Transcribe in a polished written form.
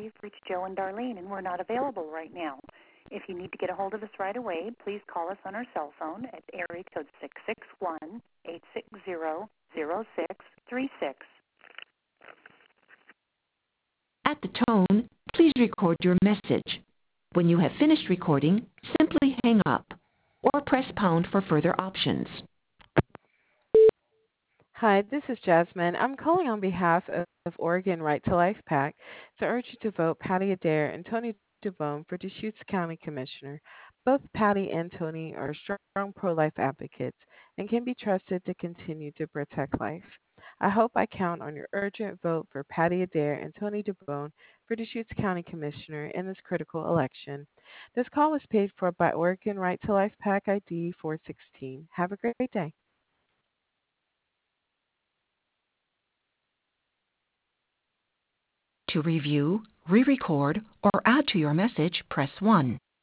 you've reached Joe and Darlene, and we're not available right now. If you need to get a hold of us right away, please call us on our cell phone at area code 661-860-0636. At the tone, please record your message. When you have finished recording, simply hang up or press pound for further options. Hi, this is Jasmine. I'm calling on behalf of Oregon Right to Life PAC to urge you to vote Patty Adair and Tony DeBone for Deschutes County Commissioner. Both Patty and Tony are strong pro-life advocates and can be trusted to continue to protect life. I hope I count on your urgent vote for Patty Adair and Tony DeBone for Deschutes County Commissioner in this critical election. This call was paid for by Oregon Right to Life PAC ID 416. Have a great day. To review, re-record, or add to your message, press 1.